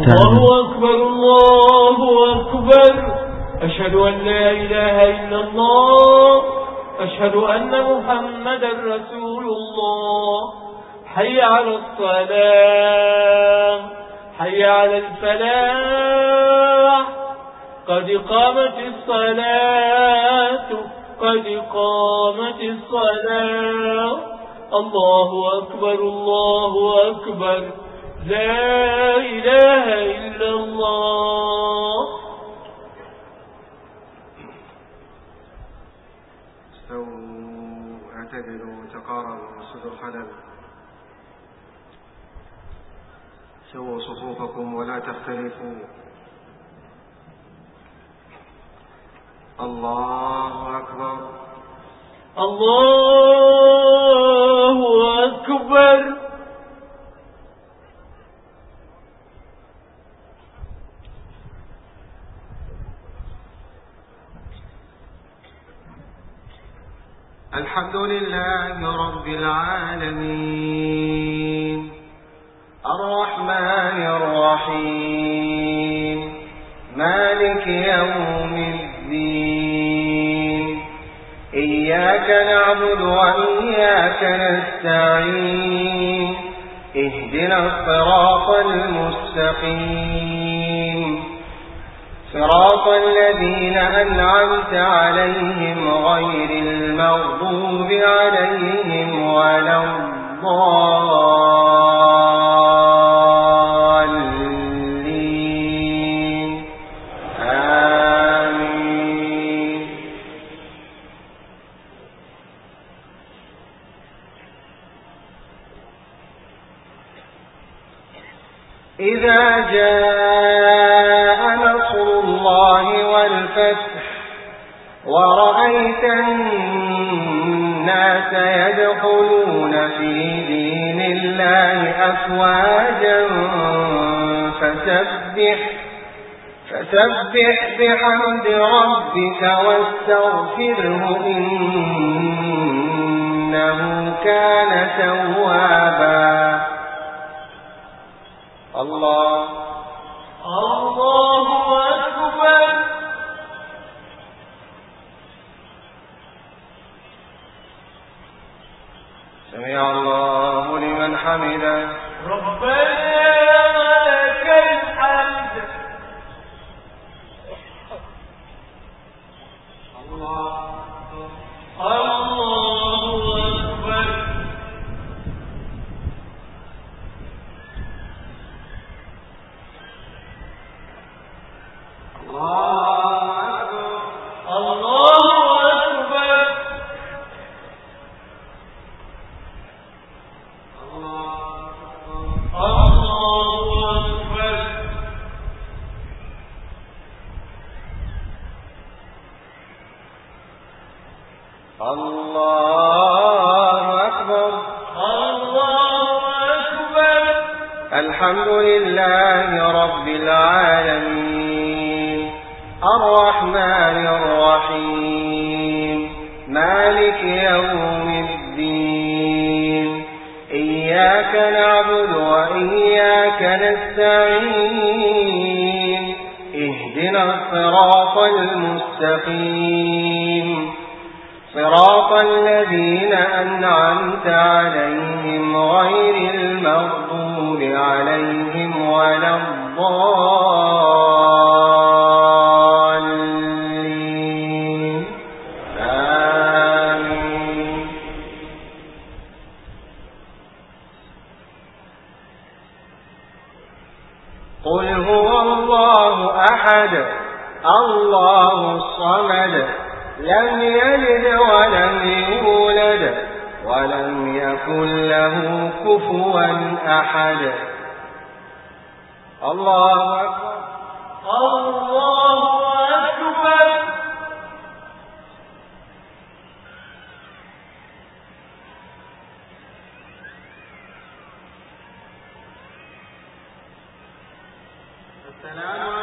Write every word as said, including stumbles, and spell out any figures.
الله أكبر الله أكبر. أشهد أن لا إله إلا الله. أشهد أن محمدا رسول الله. حي على الصلاة حي على الفلاح. قد قامت الصلاة قد قامت الصلاة. الله أكبر الله أكبر. لا إله إلا الله. استووا اعتدلوا تقاربوا سدوا الخلل. سووا صفوفكم ولا تختلفوا. الله أكبر الله أكبر. الحمد لله رب العالمين الرحمن الرحيم مالك يوم الدين. إياك نعبد وإياك نستعين. اهدنا الصراط المستقيم صراط الذين أنعمت عليهم غير المغضوب عليهم ولا الضالين. آمين. إذا جاء نصر الله والفتح ورأيت الناس يدخلون في دين الله أفواجا فسبح فسبح بحمد ربك واستغفره إنه كان توابا. الله الله أكبر. سمع الله لمن حمده. ربنا ولك الحمد. الله الله أكبر. الحمد لله رب العالمين الرحمن الرحيم مالك يوم الدين. إياك نعبد وإياك نستعين. اهدنا الصراط المستقيم صراط الذين أنعمت عليهم غير المغضوب عليهم ولا الضالين. آمين. قل هو الله أحد الله الصمد لم يلد ولم يولد ولم يكن له كفوا أحد. الله أكبر. الله أكبر. السلام